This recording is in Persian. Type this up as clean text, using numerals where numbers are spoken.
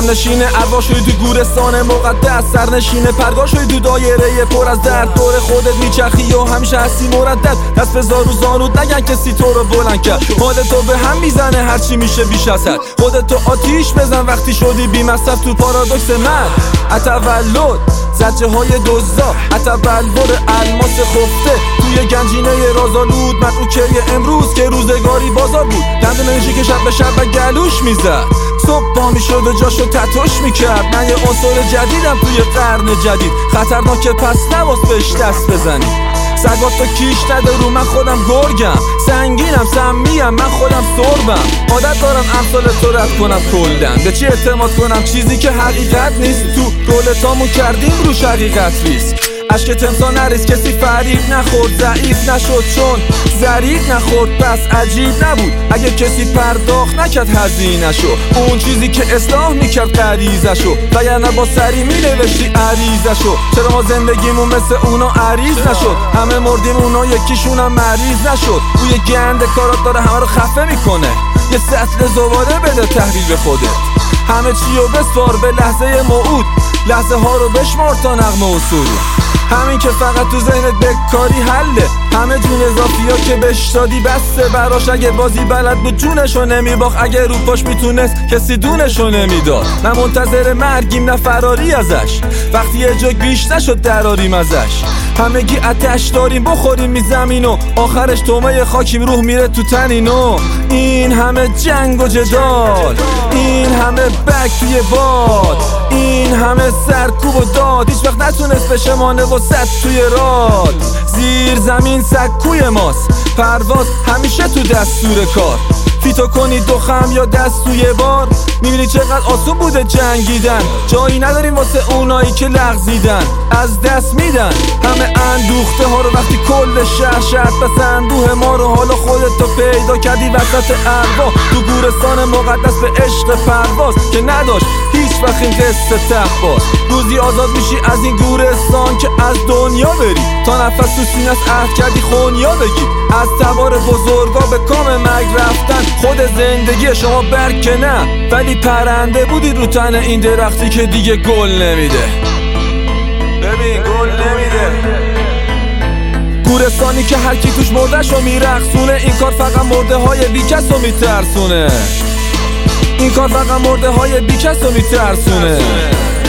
همنشینه ارواح شدی تو گورستان مقدس، سرنشینه پرگاه شدی تو دایره پر از درد، دور خودت میچرخی و همیشه هستی مردد، دست به زارو زانود نگن کسی تو رو بلند کرد، حالتو به هم میزنه هرچی میشه بیش از حد، خودتو آتیش بزن وقتی شدی بی مصرف تو پارادوکس من. اتولد زجه های دزدا، اتبلور الماس خفته توی گنجینه رازآلود، مدعوکه امروز که روزگاری بازار بود، دندونشی که شب به شب و گلوش میزد، صبح پا میشد و جاشو تتوش میکرد. من یه عنصر جدیدم توی قرن جدید، خطرناکه پس نواز بهش دست بزنی، سگاتو کیش نده رو من خودم گرگم، سنگینم سمیم من خودم سربم، عادت دارم امثال تو رد کنم کلن، به چی اعتماد کنم چیزی که حقیقت نیست، تو رولتامون کردیم روش حقیقت ریسک، عشق تمسا نریز کسی فریب نخورد، ضعیف نشد چون ظریف نخورد، پس عجیب نبود اگه کسی پرداخت نکرد هزینه شو، اون چیزی که اصلاح میکرد غریزه شو، وگرنه با سری مینوشتی عریضه شو. چرا ما زندگیمون مثل اونا عریض نشد، همه مردیم اونا یکیشونم مریض نشد، بوی گند کارات داره همه رو خفه میکنه، یه سطل زباله بده تحویل به خودت، همه چیو بسپار به لحظه موعود، لحظه ها رو بشمار تا نغمه و سرود، همین که فقط تو ذهنت بکاری حله، همه جون اضافی ها که بهش دادی بسته براش، اگه بازی بلد بود جونشو نمیباخت، اگه رو پاش میتونست کسی دونشو نمیداد، نه منتظر مرگیم نه فراری ازش، وقتی یه جوک بیش نشد دراریم ازش، همگی آتش داریم بخوریم می زمینو، آخرش تومه خاکیم روح میره تو تنینو، این همه جنگ و جدال، این همه بک توی باد، این همه سرکوب و داد، هیچ وقت نتونست بشه مانه و صد توی راد، زیر زمین سکوی ماست، پرواز همیشه تو دستور کار، فیتو کنی دو خم یا دست توی بار، میبینی چقدر آسون بوده جنگیدن، جایی نداریم واسه اونایی که لغزیدن، از دست میدن همه اندوخته ها رو، وقتی کل شهر شد پس اندوه ما رو، حالا خودتو پیدا کردی وسط ارواح تو گورستان مقدس به عشق پرواز، که نداشت هیچ وقت این قصه تخباز، روزی آزاد میشی از این گورستان که از دنیا بری، تا نفس تو سینه‌ات عهد کردی خونیا بگی، از تبار بزرگا به کام مرگ رفتن، خود زندگی شما برگ که نه، ولی پرنده بودی رو تن این درختی که دیگه گل نمیده، ببین گل نمیده، گورستانی که هر کی توش مرده‌شو میرقصونه، این کار فقط مرده های بیکسو میترسونه، این کار فقط مرده های بیکسو میترسونه.